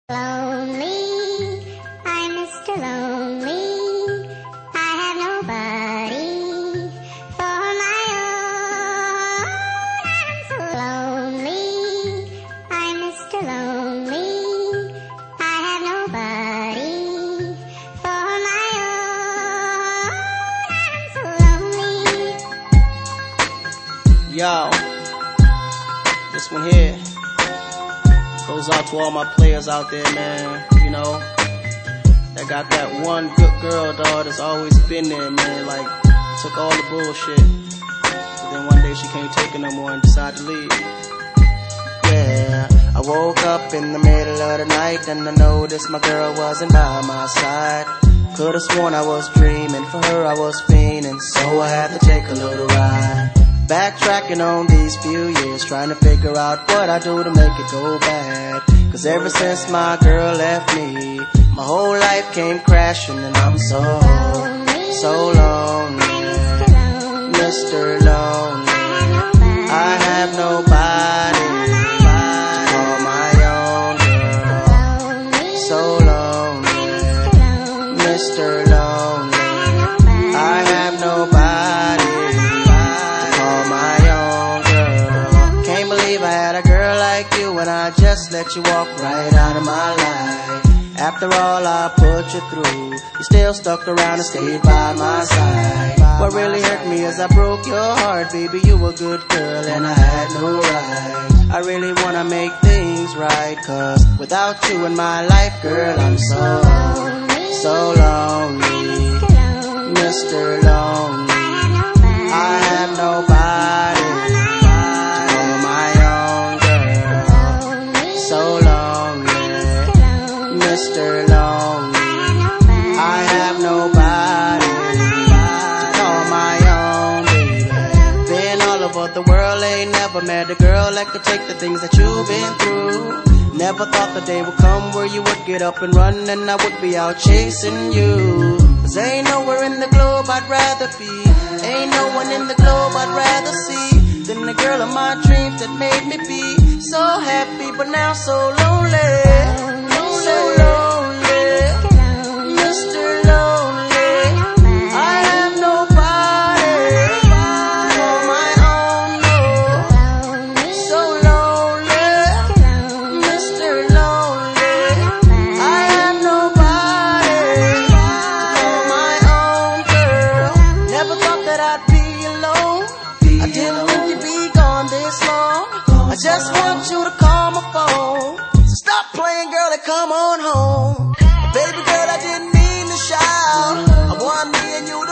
Lonely, I'm Mr. Lonely. I have nobody for my own. I'm so lonely, I'm Mr. Lonely. I have nobody for my own. I'm so lonely. Yo, this one here goes out to all my players out there, man, you know, that got that one good girl, dawg, that's always been there, man, like, took all the bullshit, but then one day she can't take it no more and decided to leave. Yeah, I woke up in the middle of the night and I noticed my girl wasn't by my side. Could've sworn I was dreaming, for her I was fiending, so I had to take a little ride. Backtracking on these few years, trying to figure out what I do to make it go bad. Cause ever since my girl left me, my whole life came crashing and I'm so lonely, Mr. Lonely. I have nobody to call my own girl. So lonely, Mr. Lonely. I have nobody when I just let you walk right out of my life. After all I put you through, you still stuck around and stayed by my side. What really hurt me is I broke your heart, baby, you a good girl and I had no right. I really wanna make things right, cause without you in my life, girl, I'm so lonely, Mr. Lonely. I have nobody Mr. Lonely. I have nobody to call my own, baby. Been all over the world, ain't never met a girl that could take the things that you've been through. Never thought the day would come where you would get up and run and I would be out chasing you. Cause ain't nowhere in the globe I'd rather be, ain't no one in the globe I'd rather see than the girl of my dreams that made me be so happy but now so lonely. So lonely, Mr. Lonely. I have nobody for my own, no. So lonely, Mr. Lonely. I have nobody for my own, girl. Never thought that I'd be alone. I didn't think you'd be gone this long. I just want you to call my phone. Stop playing, girl, and come on home. Baby girl, I didn't mean to shout. I want me and you